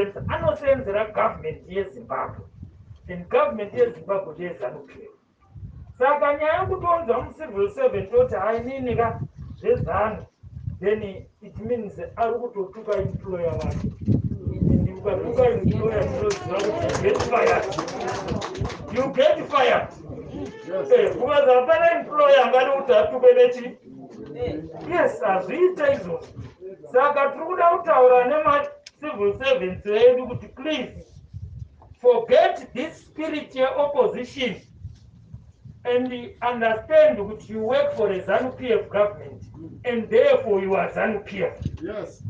servants anosenzera government yeZimbabwe, and government yeZimbabwe ndeyezanu-PF. Saka nyaya yekutonza mu-civil servant oti hainini ka zvezanu, then it means ari kutotuka employer wake. Ukatuka employer ndinoziva kuti you get fired. You get fired. Kukazi hapana employer angada kuti atuke nechi. Yes, azviita izvozvo. Saka tiri kuda kutaura nema-civil servants vedu kuti please forget this spirit opposition and understand that you work for a ZANU-PF government and therefore you are ZANU-PF. Yes.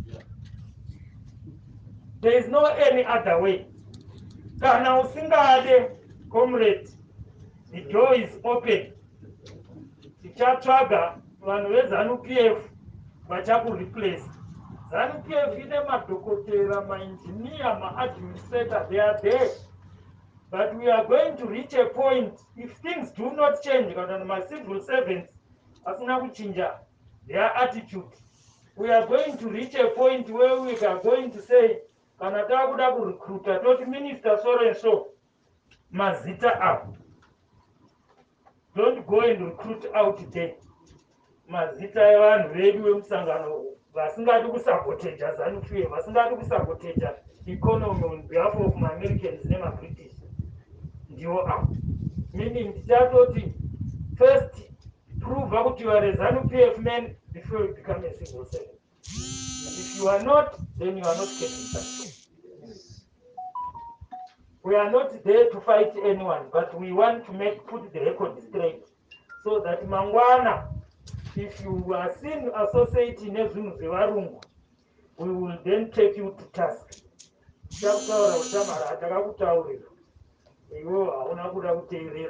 There is no any other way. Kana usingade, comrade, the door is open. Tichatsvaga vanhu veZANU-PF vachakureplace. ZANU-PF ine madhokotera, ma-engineer, ma-administrator, they are there. But we are going to reach a point, if things do not change, my civil servants asina kuchinja their attitude, we are going to reach a point where we are going to say, kana takuda kurecruita toti minister so and so mazita up. Don't go and recruit out there. Mazita evanhu vedu vemusangano vasingadi kusaboteja ZANU-PF, vasingadi kusaboteja economy on behalf of ma-Americans nema-British. Meaning tichatoti first prove that you are a ZANU-PF man before you become a civil servant. And if you are not, then you are not getting that. We are not there to fight anyone, but we want to put the record straight so that mangwana, if you are seen associating nezvinhu zvevarungu, we will then take you to task. Takutaura utamara atakakutaurira. Iwo hauna kuda kuteerera.